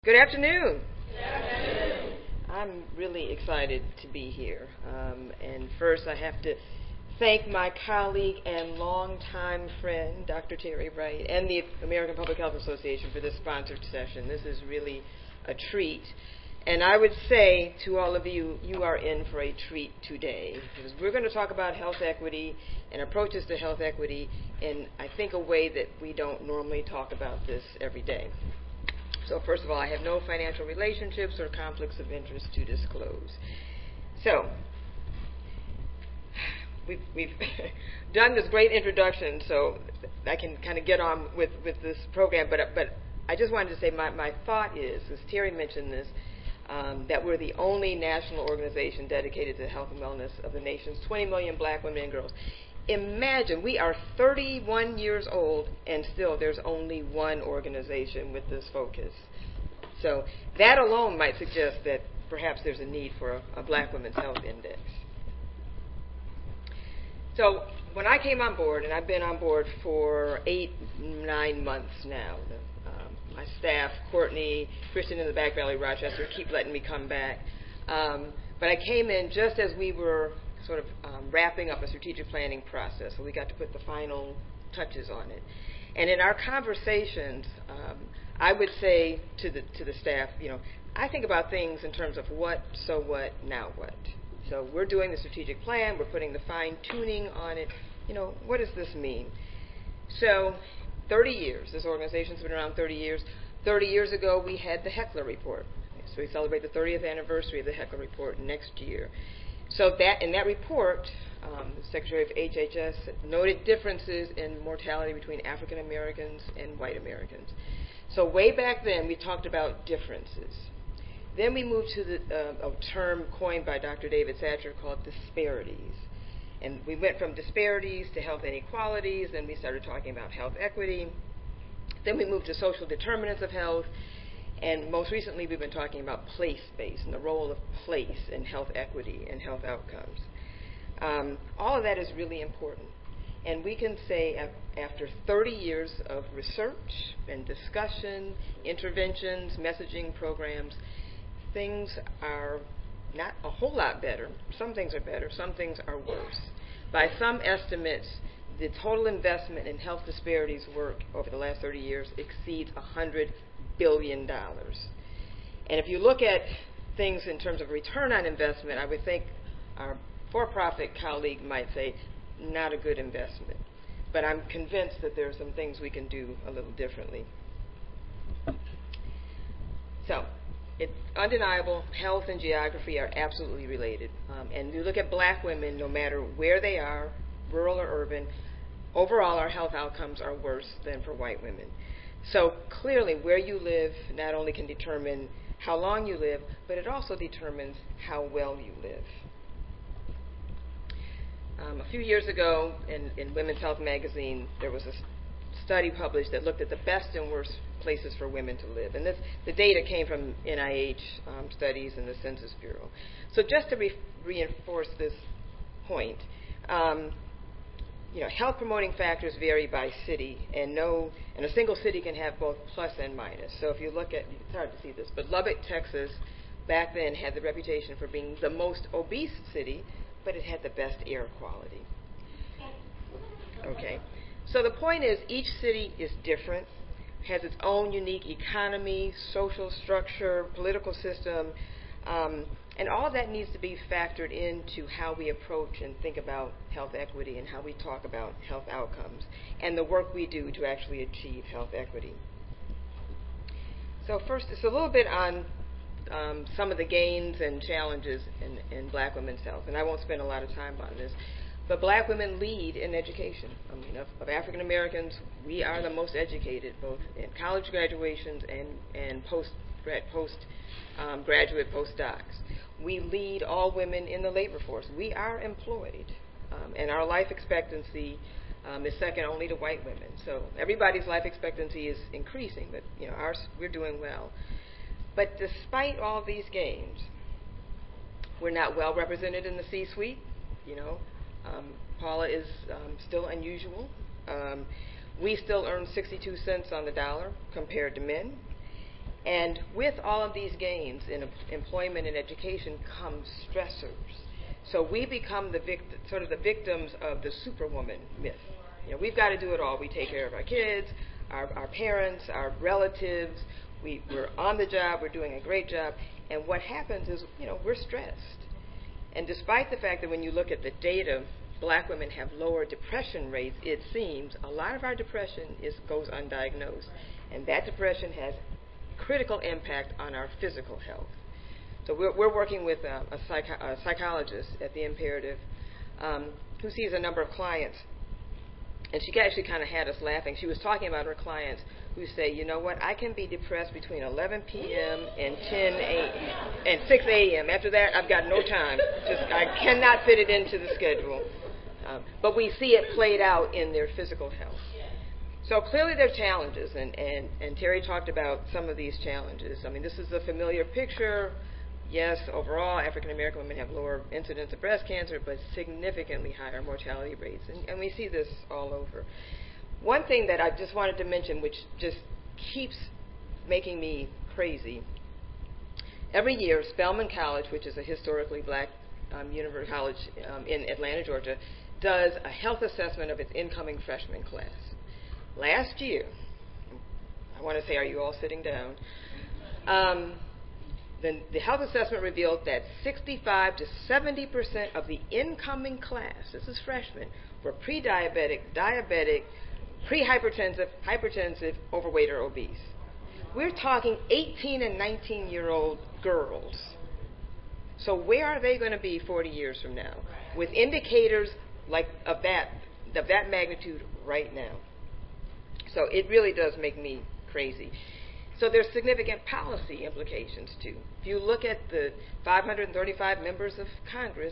Good afternoon. Good afternoon. I'm really excited to be here. And first, I have to thank my colleague and longtime friend, Dr. Terry Wright, and the American Public Health Association for this sponsored session. This is really a treat. And I would say to all of you, you are in for a treat today, because we're going to talk about health equity and approaches to health equity in, I think, a way that we don't normally talk about this every day. So first of all, I have no financial relationships or conflicts of interest to disclose. So we've done this great introduction, so I can kind of get on with this program. But I just wanted to say my thought is, as Terry mentioned this, that we're the only national organization dedicated to the health and wellness of the nation's 20 million black women and girls. Imagine, we are 31 years old, and still there's only one organization with this focus. So that alone might suggest that perhaps there's a need for a Black Women's Health Index. So when I came on board, and I've been on board for 8-9 months now, my staff, Courtney, Christian in the Back Valley, Rochester, keep letting me come back. But I came in just as we were sort of wrapping up a strategic planning process, so we got to put the final touches on it. And in our conversations, I would say to the staff, I think about things in terms of what, so what, now what. So we're doing the strategic plan, we're putting the fine-tuning on it. What does this mean? So 30 years, this organization's been around 30 years. 30 years ago, we had the Heckler Report. So we celebrate the 30th anniversary of the Heckler Report next year. So in that report, the Secretary of HHS noted differences in mortality between African Americans and white Americans. So way back then, we talked about differences. Then we moved to a term coined by Dr. David Satcher called disparities. And we went from disparities to health inequalities, then we started talking about health equity. Then we moved to social determinants of health. And most recently, we've been talking about place-based and the role of place in health equity and health outcomes. All of that is really important. And we can say after 30 years of research and discussion, interventions, messaging programs, things are not a whole lot better. Some things are better, some things are worse. By some estimates, the total investment in health disparities work over the last 30 years exceeds $100 billion. And if you look at things in terms of return on investment, I would think our for-profit colleague might say, not a good investment. But I'm convinced that there are some things we can do a little differently. So it's undeniable, health and geography are absolutely related. And you look at black women, no matter where they are, rural or urban, overall our health outcomes are worse than for white women. So clearly where you live not only can determine how long you live, but it also determines how well you live. A few years ago in Women's Health magazine, there was a study published that looked at the best and worst places for women to live. And the data came from NIH studies and the Census Bureau. So just to reinforce this point, health promoting factors vary by city, and a single city can have both plus and minus. So if you look at, it's hard to see this, but Lubbock, Texas, back then had the reputation for being the most obese city, but it had the best air quality. Okay. So the point is, each city is different, has its own unique economy, social structure, political system, and all of that needs to be factored into how we approach and think about health equity and how we talk about health outcomes and the work we do to actually achieve health equity. So first, it's a little bit on some of the gains and challenges in black women's health, and I won't spend a lot of time on this. But black women lead in education. Of African Americans, we are the most educated, both in college graduations and postgraduate postdocs. We lead all women in the labor force. We are employed, and our life expectancy is second only to white women. So everybody's life expectancy is increasing, but we're doing well. But despite all these gains, we're not well represented in the C-suite. Paula is still unusual. We still earn 62 cents on the dollar compared to men. And with all of these gains in employment and education come stressors. So we become the sort of the victims of the superwoman myth. We've got to do it all. We take care of our kids, our parents, our relatives. We're on the job. We're doing a great job. And what happens is, we're stressed. And despite the fact that when you look at the data, black women have lower depression rates, it seems a lot of our depression goes undiagnosed. And that depression has critical impact on our physical health. So we're working with a psychologist at the Imperative who sees a number of clients. And she actually kind of had us laughing. She was talking about her clients who say, you know what, I can be depressed between 11 p.m. and 10 a.m. and 6 a.m. After that, I've got no time. I cannot fit it into the schedule. But we see it played out in their physical health. So clearly there are challenges, and Terry talked about some of these challenges. I mean, this is a familiar picture. Yes, overall, African American women have lower incidence of breast cancer, but significantly higher mortality rates. And we see this all over. One thing that I just wanted to mention, which just keeps making me crazy, every year, Spelman College, which is a historically black college in Atlanta, Georgia, does a health assessment of its incoming freshman class. Last year, I want to say, are you all sitting down? The health assessment revealed that 65 to 70% of the incoming class, this is freshmen, were pre-diabetic, diabetic, pre-hypertensive, hypertensive, overweight, or obese. We're talking 18 and 19-year-old girls. So where are they going to be 40 years from now? With indicators like of that magnitude right now. So it really does make me crazy. So there's significant policy implications, too. If you look at the 535 members of Congress,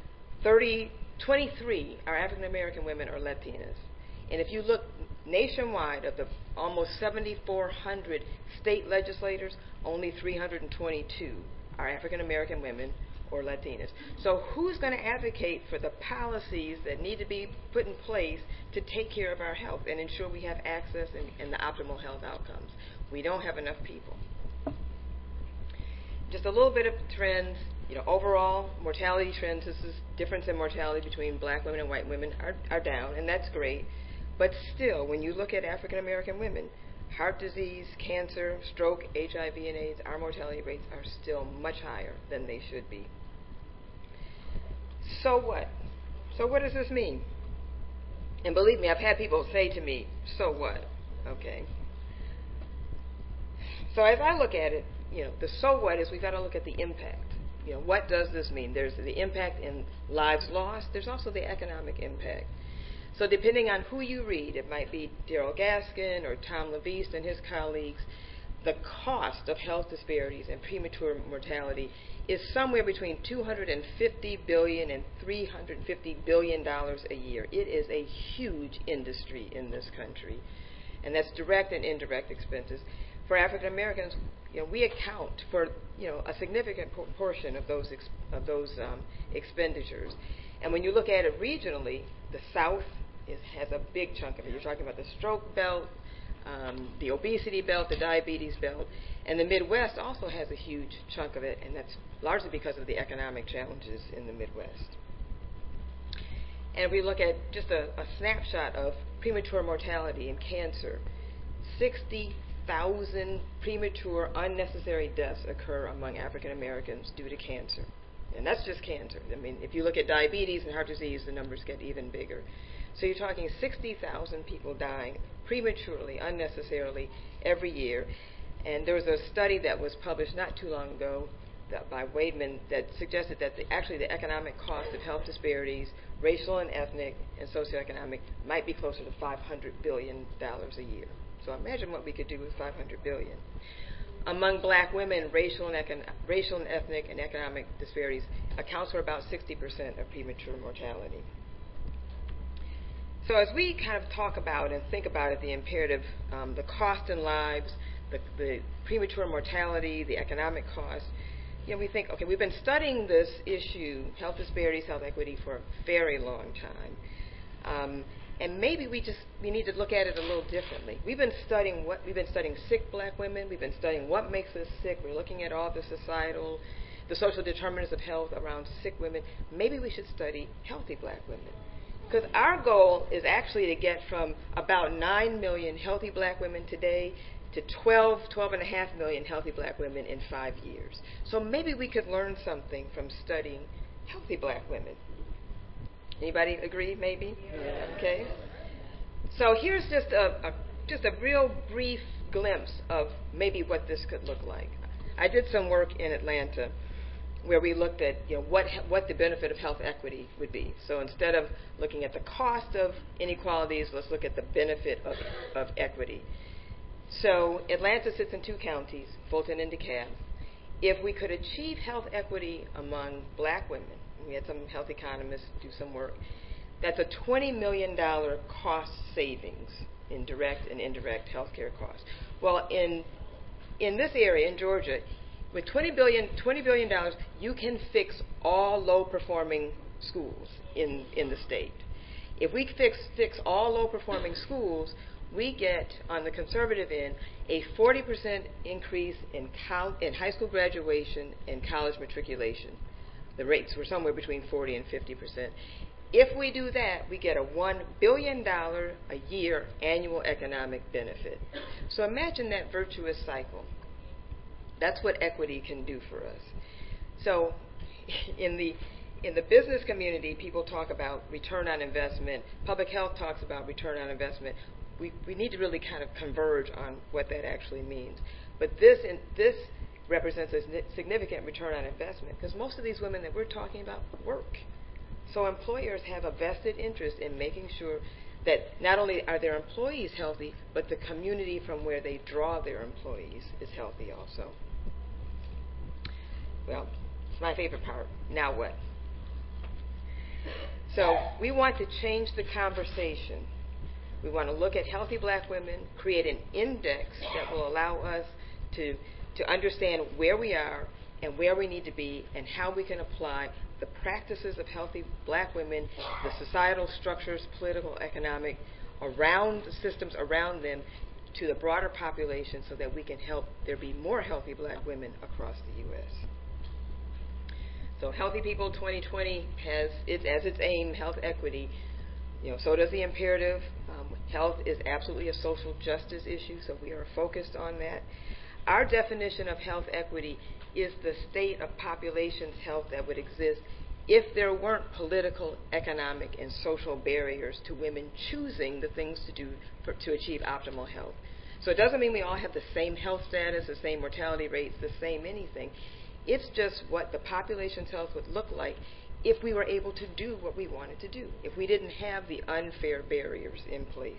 23 are African-American women or Latinas. And if you look nationwide, of the almost 7,400 state legislators, only 322 are African-American women or Latinas. So who's going to advocate for the policies that need to be put in place to take care of our health and ensure we have access and the optimal health outcomes? We don't have enough people. Just a little bit of trends. Overall mortality trends, this is difference in mortality between black women and white women are down, and that's great. But still, when you look at African American women, heart disease, cancer, stroke, HIV and AIDS, our mortality rates are still much higher than they should be. So what? So what does this mean? And believe me, I've had people say to me, so what? Okay. So as I look at it, the so what is we've got to look at the impact. What does this mean? There's the impact in lives lost. There's also the economic impact. So depending on who you read, it might be Daryl Gaskin or Tom Leviste and his colleagues, the cost of health disparities and premature mortality is somewhere between $250 billion and $350 billion a year. It is a huge industry in this country, and that's direct and indirect expenses. For African Americans, we account for a significant portion of those expenditures. And when you look at it regionally, the South has a big chunk of it. You're talking about the stroke belt, the obesity belt, the diabetes belt, and the Midwest also has a huge chunk of it, and that's largely because of the economic challenges in the Midwest. And if we look at just a snapshot of premature mortality and cancer, 60,000 premature unnecessary deaths occur among African Americans due to cancer. And that's just cancer. I mean, if you look at diabetes and heart disease, the numbers get even bigger. So you're talking 60,000 people dying prematurely, unnecessarily, every year. And there was a study that was published not too long ago by Weidman that suggested that actually the economic cost of health disparities, racial and ethnic and socioeconomic, might be closer to $500 billion a year. So imagine what we could do with $500 billion. Among black women, racial and ethnic and economic disparities accounts for about 60% of premature mortality. So as we kind of talk about and think about it, the imperative, the cost in lives, the premature mortality, the economic cost, we think, okay, we've been studying this issue, health disparities, health equity, for a very long time. And maybe we need to look at it a little differently. We've been studying sick black women. We've been studying what makes us sick. We're looking at all the social determinants of health around sick women. Maybe we should study healthy black women. Because our goal is actually to get from about 9 million healthy black women today to 12.5 million healthy black women in 5 years. So maybe we could learn something from studying healthy black women. Anybody agree, maybe? Yeah. Okay. So here's just a real brief glimpse of maybe what this could look like. I did some work in Atlanta where we looked at what the benefit of health equity would be. So instead of looking at the cost of inequalities, let's look at the benefit of equity. So Atlanta sits in 2 counties, Fulton and DeKalb. If we could achieve health equity among black women, we had some health economists do some work, that's a $20 million cost savings in direct and indirect health care costs. Well, in this area, in Georgia, with $20 billion, you can fix all low-performing schools in the state. If we fix all low-performing schools, we get, on the conservative end, a 40% increase in high school graduation and college matriculation. The rates were somewhere between 40 and 50%. If we do that, we get a $1 billion a year annual economic benefit. So imagine that virtuous cycle. That's what equity can do for us. So in the business community, people talk about return on investment. Public health talks about return on investment. We need to really kind of converge on what that actually means. But this represents a significant return on investment because most of these women that we're talking about work. So employers have a vested interest in making sure that not only are their employees healthy, but the community from where they draw their employees is healthy also. Well, it's my favorite part. Now what? So we want to change the conversation. We want to look at healthy black women, create an index that will allow us to understand where we are and where we need to be and how we can apply the practices of healthy black women, the societal structures, political, economic, around the systems around them to the broader population so that we can help there be more healthy black women across the U.S. So Healthy People 2020 has as its aim health equity. So does the imperative. Health is absolutely a social justice issue, so we are focused on that. Our definition of health equity is the state of population's health that would exist if there weren't political, economic, and social barriers to women choosing the things to do to achieve optimal health. So it doesn't mean we all have the same health status, the same mortality rates, the same anything. It's just what the population's health would look like if we were able to do what we wanted to do, if we didn't have the unfair barriers in place.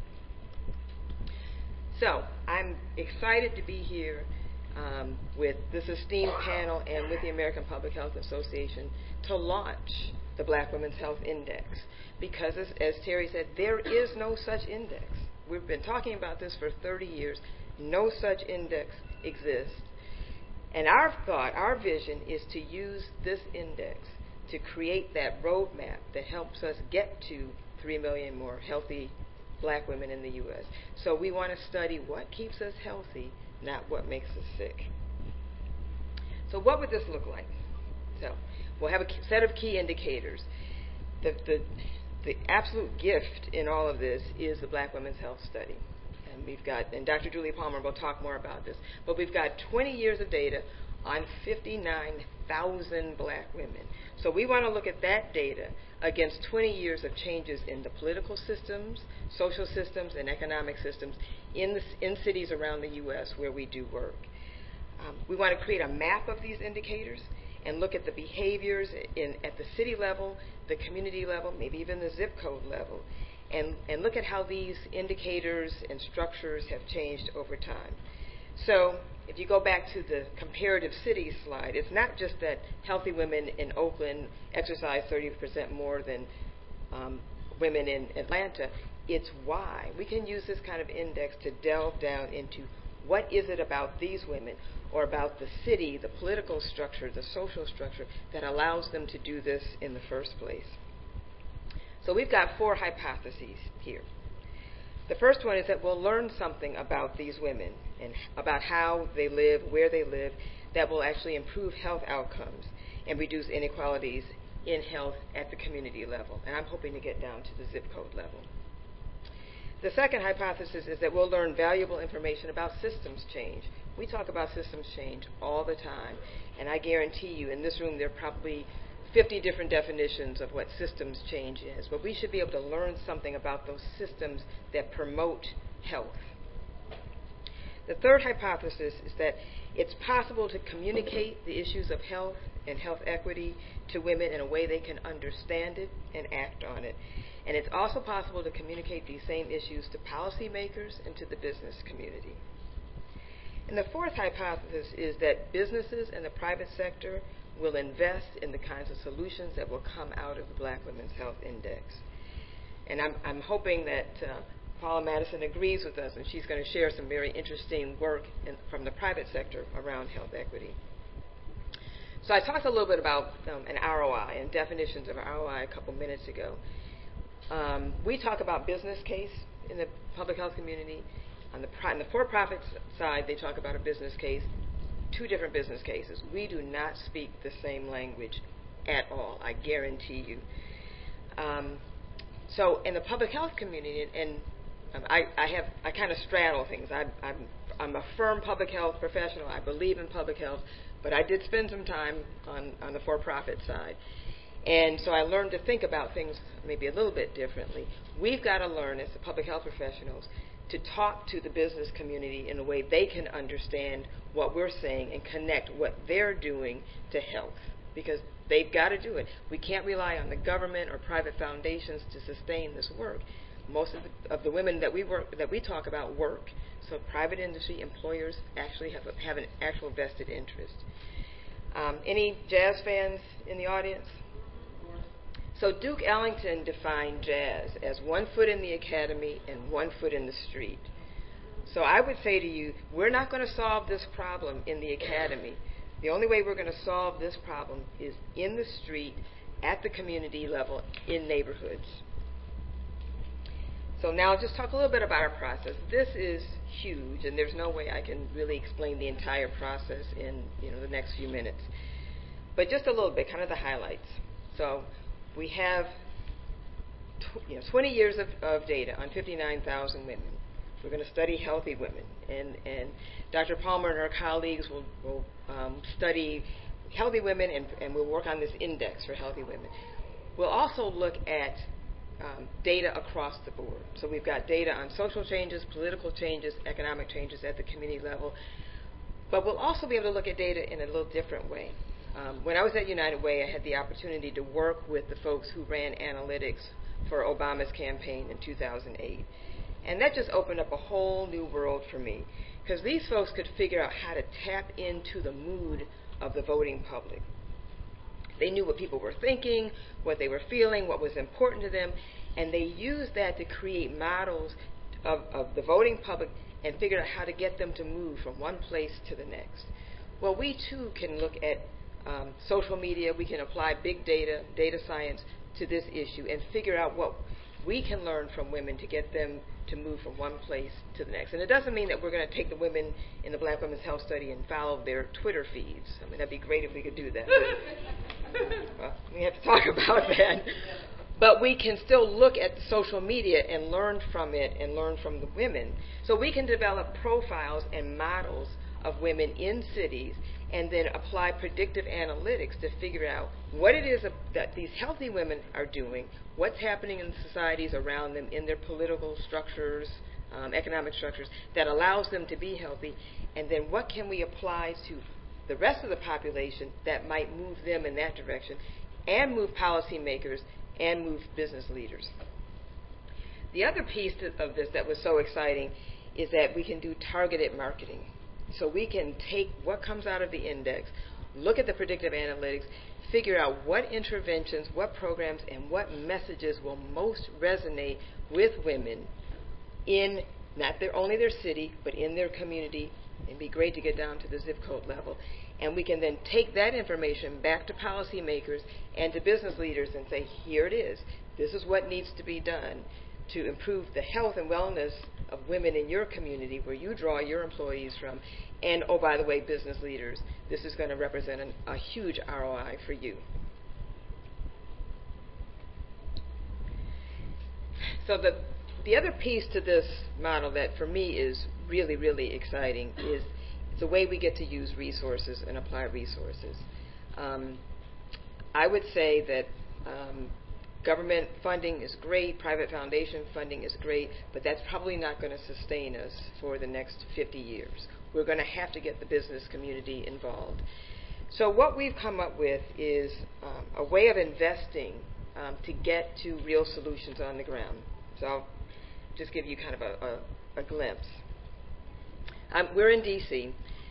So I'm excited to be here with this esteemed panel and with the American Public Health Association to launch the Black Women's Health Index. Because as Terry said, there is no such index. We've been talking about this for 30 years. No such index exists. And our thought, our vision is to use this index to create that roadmap that helps us get to 3 million more healthy black women in the U.S. So we want to study what keeps us healthy, not what makes us sick. So what would this look like? So we'll have a set of key indicators. The absolute gift in all of this is the Black Women's Health Study. And Dr. Julie Palmer will talk more about this, but we've got 20 years of data on 59,000 black women. So we want to look at that data against 20 years of changes in the political systems, social systems, and economic systems in cities around the U.S. where we do work. We want to create a map of these indicators and look at the behaviors at the city level, the community level, maybe even the zip code level, and look at how these indicators and structures have changed over time. So if you go back to the comparative cities slide, it's not just that healthy women in Oakland exercise 30% more than women in Atlanta. It's why. We can use this kind of index to delve down into what is it about these women or about the city, the political structure, the social structure that allows them to do this in the first place. So we've got 4 hypotheses here. The first one is that we'll learn something about these women and about how they live, where they live, that will actually improve health outcomes and reduce inequalities in health at the community level. And I'm hoping to get down to the zip code level. The second hypothesis is that we'll learn valuable information about systems change. We talk about systems change all the time, and I guarantee you in this room there are probably 50 different definitions of what systems change is, but we should be able to learn something about those systems that promote health. The third hypothesis is that it's possible to communicate the issues of health and health equity to women in a way they can understand it and act on it. And it's also possible to communicate these same issues to policymakers and to the business community. And the fourth hypothesis is that businesses and the private sector will invest in the kinds of solutions that will come out of the Black Women's Health Index. And I'm hoping that Paula Madison agrees with us, and she's going to share some very interesting work from the private sector around health equity. So I talked a little bit about an ROI and definitions of ROI a couple minutes ago. We talk about business case in the public health community. On the for-profit side, they talk about a business case, 2 different business cases. We do not speak the same language at all, I guarantee you. So in the public health community, and I kind of straddle things. I'm a firm public health professional. I believe in public health, but I did spend some time on the for-profit side. And so I learned to think about things maybe a little bit differently. We've got to learn as the public health professionals to talk to the business community in a way they can understand what we're saying and connect what they're doing to health, because they've got to do it. We can't rely on the government or private foundations to sustain this work. Most of the women that we talk about work, so private industry employers actually have an actual vested interest. Any jazz fans in the audience? So Duke Ellington defined jazz as 1 foot in the academy and 1 foot in the street. So I would say to you, we're not going to solve this problem in the academy. The only way we're going to solve this problem is in the street, at the community level, in neighborhoods. So now I'll just talk a little bit about our process. This is huge, and there's no way I can really explain the entire process in the next few minutes. But just a little bit, kind of the highlights. So we have 20 years of data on 59,000 women. We're going to study healthy women. And Dr. Palmer and her colleagues will study healthy women, and we'll work on this index for healthy women. We'll also look at data across the board. So we've got data on social changes, political changes, economic changes at the community level. But we'll also be able to look at data in a little different way. When I was at United Way, I had the opportunity to work with the folks who ran analytics for Obama's campaign in 2008. And that just opened up a whole new world for me, because these folks could figure out how to tap into the mood of the voting public. They knew what people were thinking, what they were feeling, what was important to them, and they used that to create models of the voting public and figured out how to get them to move from one place to the next. Well, we too can look at social media. We can apply big data, data science to this issue and figure out what we can learn from women to get them to move from one place to the next. And it doesn't mean that we're going to take the women in the Black Women's Health Study and follow their Twitter feeds. I mean, that'd be great if we could do that. Well, we have to talk about that. But we can still look at social media and learn from it and learn from the women. So we can develop profiles and models of women in cities and then apply predictive analytics to figure out what it is that these healthy women are doing, what's happening in the societies around them, in their political structures, economic structures, that allows them to be healthy, and then what can we apply to the rest of the population that might move them in that direction, and move policymakers, and move business leaders. The other piece of this that was so exciting is that we can do targeted marketing. So we can take what comes out of the index, look at the predictive analytics, figure out what interventions, what programs, and what messages will most resonate with women in not only their city, but in their community It'd be great to get down to the zip code level. And we can then take that information back to policymakers and to business leaders and say, here it is. This is what needs to be done to improve the health and wellness of women in your community where you draw your employees from. And, oh, by the way, business leaders, this is going to represent a huge ROI for you. So the other piece to this model that for me is really, really exciting is the way we get to use resources and apply resources. I would say that government funding is great, private foundation funding is great, but that's probably not going to sustain us for the next 50 years. We're going to have to get the business community involved. So what we've come up with is a way of investing to get to real solutions on the ground. So I'll just give you kind of a glimpse. We're in D.C.,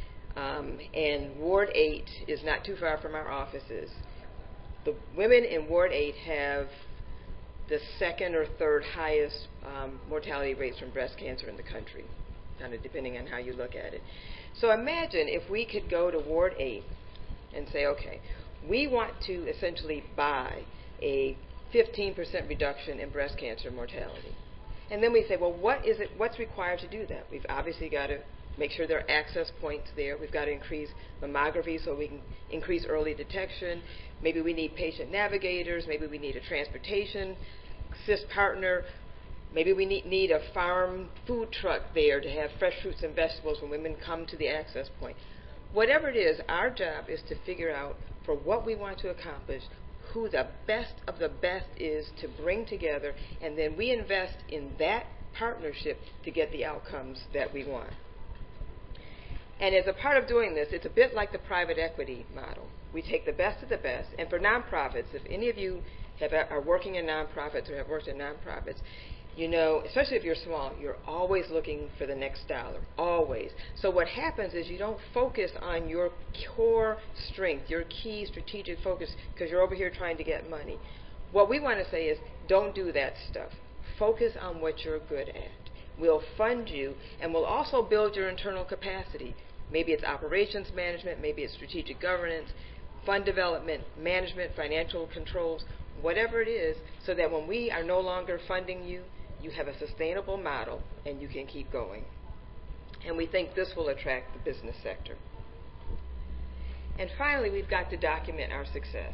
and Ward 8 is not too far from our offices. The women in Ward 8 have the second or third highest mortality rates from breast cancer in the country, kind of depending on how you look at it. So imagine if we could go to Ward 8 and say, okay, we want to essentially buy a 15% reduction in breast cancer mortality. And then we say, well, what's required to do that? We've obviously got to make sure there are access points there. We've got to increase mammography so we can increase early detection. Maybe we need patient navigators. Maybe we need a transportation assist partner. Maybe we need a farm food truck there to have fresh fruits and vegetables when women come to the access point. Whatever it is, our job is to figure out for what we want to accomplish who the best of the best is to bring together, and then we invest in that partnership to get the outcomes that we want. And as a part of doing this, it's a bit like the private equity model. We take the best of the best, and for nonprofits, if any of you are working in nonprofits or have worked in nonprofits, you know, especially if you're small, you're always looking for the next dollar, always. So what happens is you don't focus on your core strength, your key strategic focus, because you're over here trying to get money. What we want to say is don't do that stuff. Focus on what you're good at. We'll fund you, and we'll also build your internal capacity. Maybe it's operations management, maybe it's strategic governance, fund development, management, financial controls, whatever it is, so that when we are no longer funding you, you have a sustainable model and you can keep going. And we think this will attract the business sector. And finally, we've got to document our success.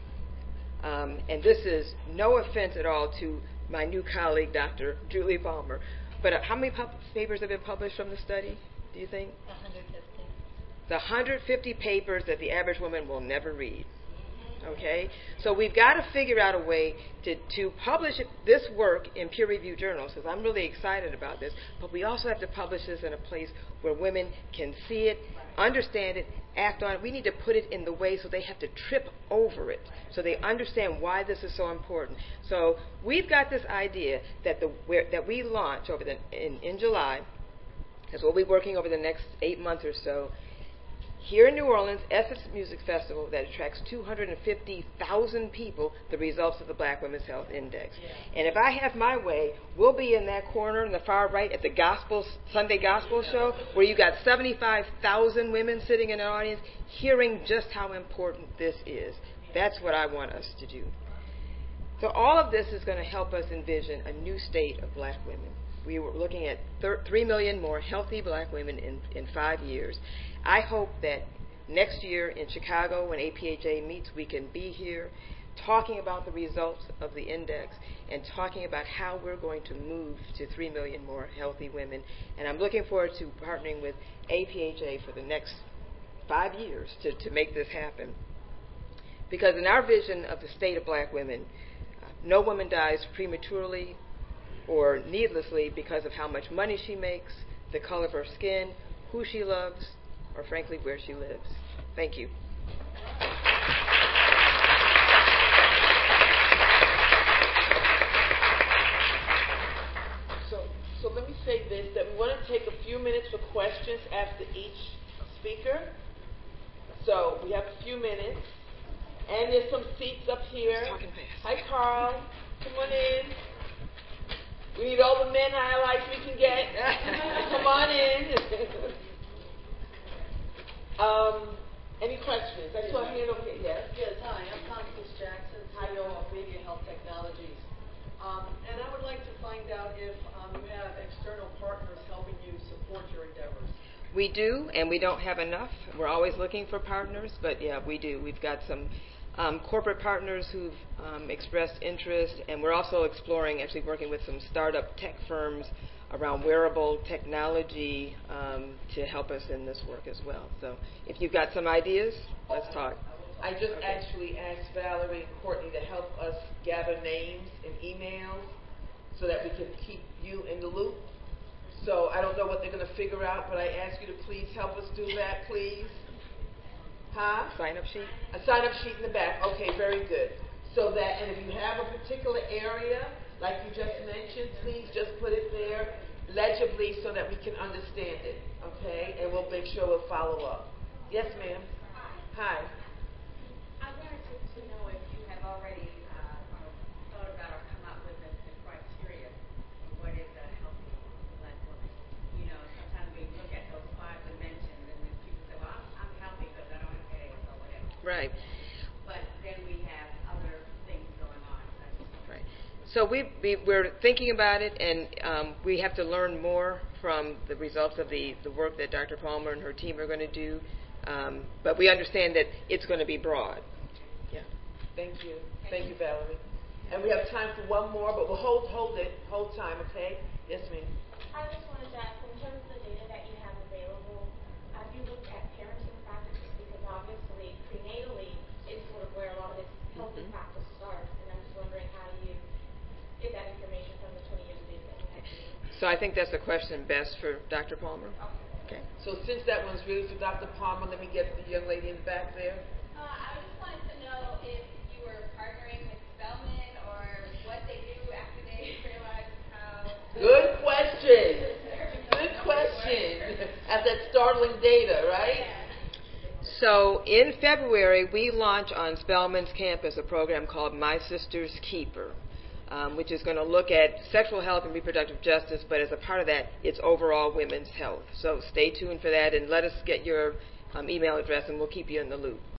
And this is no offense at all to my new colleague, Dr. Julie Palmer, but how many papers have been published from the study, do you think? 150. The 150 papers that the average woman will never read. Okay? So we've got to figure out a way to publish this work in peer-reviewed journals, because I'm really excited about this, but we also have to publish this in a place where women can see it, understand it, act on it. We need to put it in the way so they have to trip over it, so they understand why this is so important. So we've got this idea that we launch in July, as we'll be working over the next 8 months or so, here in New Orleans, Essence Music Festival that attracts 250,000 people, the results of the Black Women's Health Index. Yeah. And if I have my way, we'll be in that corner in the far right at the Sunday Gospel Show, where you got 75,000 women sitting in an audience hearing just how important this is. That's what I want us to do. So all of this is going to help us envision a new state of black women. We were looking at 3 million more healthy black women in 5 years. I hope that next year in Chicago, when APHA meets, we can be here talking about the results of the index and talking about how we're going to move to 3 million more healthy women. And I'm looking forward to partnering with APHA for the next 5 years to make this happen. Because in our vision of the state of black women, no woman dies prematurely or needlessly because of how much money she makes, the color of her skin, who she loves, or frankly, where she lives. Thank you. So let me say this, that we want to take a few minutes for questions after each speaker. So we have a few minutes. And there's some seats up here. Hi, Carl. Come on in. We need all the men highlights we can get. Come on in. Any questions? I saw a hand over here. Yes? Yes, hi, I'm Constance Jackson, CEO of Media Health Technologies. And I would like to find out if you have external partners helping you support your endeavors. We do, and we don't have enough. We're always looking for partners, but yeah, we do. We've got some corporate partners who've expressed interest, and we're also exploring actually working with some startup tech firms around wearable technology to help us in this work as well. So if you've got some ideas, let's talk. I just actually asked Valerie and Courtney to help us gather names and emails so that we can keep you in the loop. So I don't know what they're going to figure out, but I ask you to please help us do that, please. Huh? Sign-up sheet? A sign-up sheet in the back. Okay, very good. So that, and if you have a particular area, like you just mentioned, please just put it there legibly so that we can understand it, okay? And we'll make sure we'll follow up. Yes, ma'am? Hi. I wanted to know if you have already thought about or come up with the criteria for what is a healthy Black woman. You know, sometimes we look at those 5 dimensions and then people say, well, I'm healthy because I don't have eggs or whatever. Right. But then we have other things going on. Right. So we're thinking about it, and we have to learn more from the results of the work that Dr. Palmer and her team are going to do. But we understand that it's going to be broad. Yeah. Thank you. Thank you, Valerie. And we have time for one more, but we'll hold time, okay? Yes, ma'am. I just wanted to ask, in terms of the data that you have available, have you looked at parenting practices? Because obviously, prenatally is sort of where a lot of this healthy practice starts. And I'm just wondering, how do you get that information from the 20 years of data that you have? So I think that's a question best for Dr. Palmer. Okay. So since that one's really for Dr. Palmer, let me get the young lady in the back there. I just wanted to know if you were partnering with Spelman or what they do after they realize how... Good question. Good question. At that startling data, right? So in February, we launch on Spelman's campus a program called My Sister's Keeper, which is going to look at sexual health and reproductive justice, but as a part of that, it's overall women's health. So stay tuned for that, and let us get your email address, and we'll keep you in the loop.